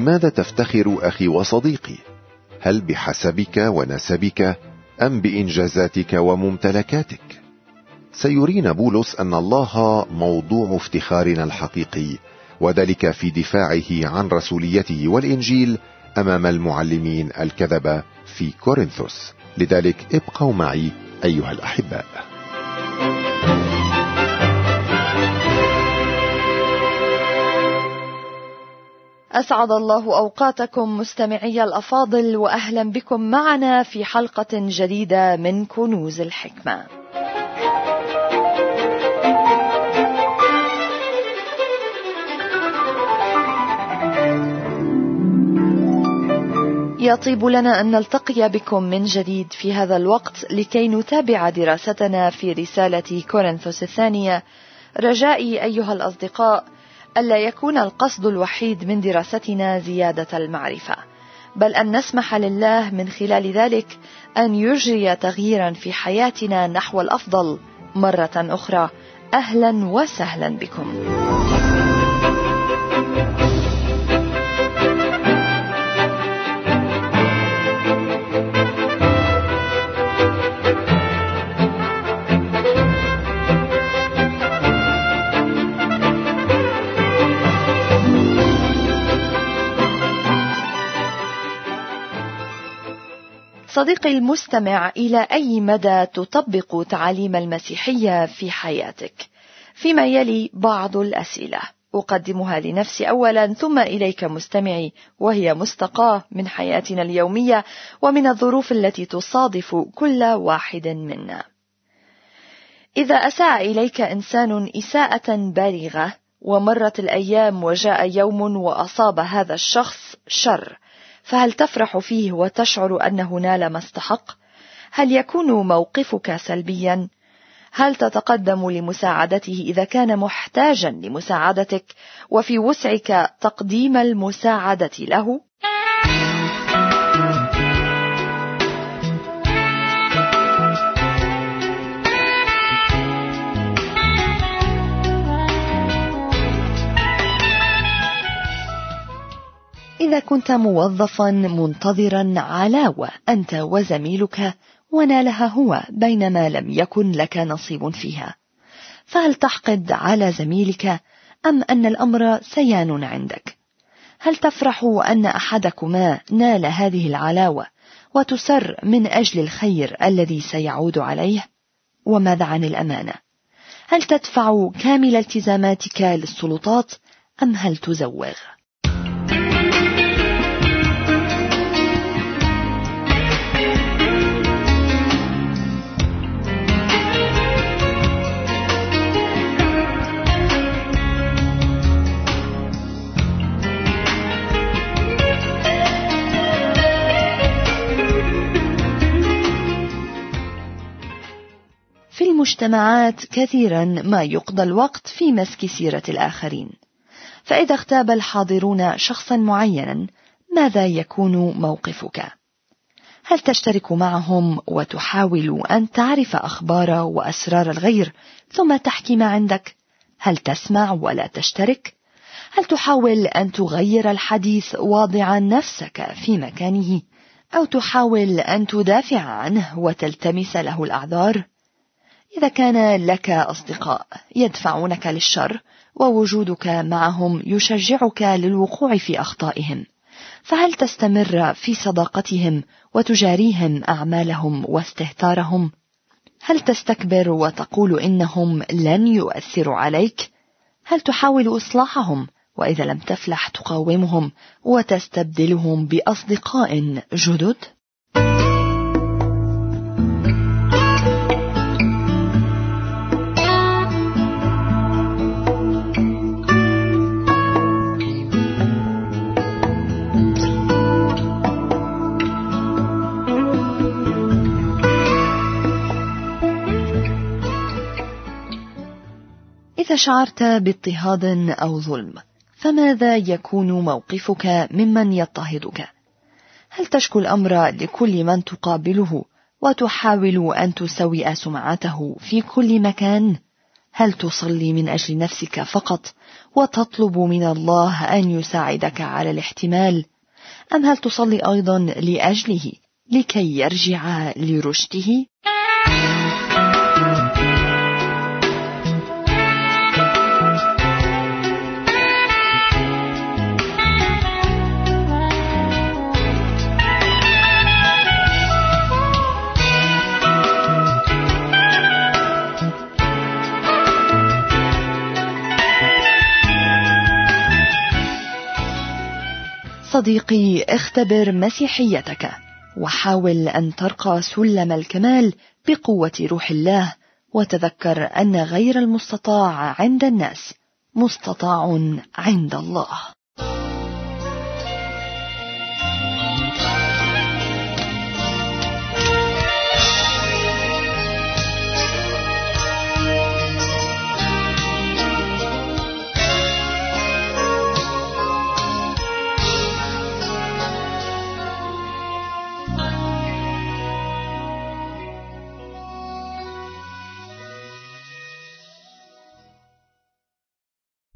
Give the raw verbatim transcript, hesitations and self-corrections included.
بماذا تفتخر أخي وصديقي؟ هل بحسبك ونسبك أم بإنجازاتك وممتلكاتك؟ سيرينا بولس أن الله موضوع افتخارنا الحقيقي، وذلك في دفاعه عن رسوليته والإنجيل أمام المعلمين الكذبة في كورنثوس. لذلك ابقوا معي أيها الأحباء. أسعد الله أوقاتكم مستمعي الأفاضل، وأهلا بكم معنا في حلقة جديدة من كنوز الحكمة. يطيب لنا أن نلتقي بكم من جديد في هذا الوقت لكي نتابع دراستنا في رسالة كورنثوس الثانية. رجائي أيها الأصدقاء ألا يكون القصد الوحيد من دراستنا زيادة المعرفة، بل أن نسمح لله من خلال ذلك أن يجري تغييرا في حياتنا نحو الأفضل. مرة أخرى أهلا وسهلا بكم. صديقي المستمع، إلى أي مدى تطبق تعاليم المسيحية في حياتك؟ فيما يلي بعض الأسئلة أقدمها لنفسي أولا، ثم إليك مستمعي، وهي مستقاة من حياتنا اليومية ومن الظروف التي تصادف كل واحد منا. إذا أساء إليك إنسان إساءة بالغة ومرت الأيام وجاء يوم وأصاب هذا الشخص شر، فهل تفرح فيه وتشعر أنه نال ما استحق؟ هل يكون موقفك سلبيا؟ هل تتقدم لمساعدته إذا كان محتاجا لمساعدتك وفي وسعك تقديم المساعدة له؟ إذا كنت موظفا منتظرا علاوة أنت وزميلك ونالها هو بينما لم يكن لك نصيب فيها، فهل تحقد على زميلك أم أن الأمر سيان عندك؟ هل تفرح أن أحدكما نال هذه العلاوة وتسر من أجل الخير الذي سيعود عليه؟ وماذا عن الأمانة؟ هل تدفع كامل التزاماتك للسلطات أم هل تزوغ؟ في المجتمعات كثيرا ما يقضى الوقت في مسك سيرة الآخرين، فإذا اغتاب الحاضرون شخصا معينا ماذا يكون موقفك؟ هل تشترك معهم وتحاول أن تعرف أخبار وأسرار الغير ثم تحكي ما عندك؟ هل تسمع ولا تشترك؟ هل تحاول أن تغير الحديث واضعا نفسك في مكانه، أو تحاول أن تدافع عنه وتلتمس له الأعذار؟ إذا كان لك أصدقاء يدفعونك للشر ووجودك معهم يشجعك للوقوع في أخطائهم، فهل تستمر في صداقتهم وتجاريهم أعمالهم واستهتارهم؟ هل تستكبر وتقول إنهم لن يؤثروا عليك؟ هل تحاول إصلاحهم، وإذا لم تفلح تقاومهم وتستبدلهم بأصدقاء جدد؟ إذا شعرت باضطهاد أو ظلم فماذا يكون موقفك ممن يضطهدك؟ هل تشكو الأمر لكل من تقابله وتحاول أن تسوئ سمعته في كل مكان؟ هل تصلي من أجل نفسك فقط وتطلب من الله أن يساعدك على الاحتمال، أم هل تصلي أيضا لأجله لكي يرجع لرشده؟ صديقي، اختبر مسيحيتك وحاول أن ترقى سلم الكمال بقوة روح الله، وتذكر أن غير المستطاع عند الناس مستطاع عند الله.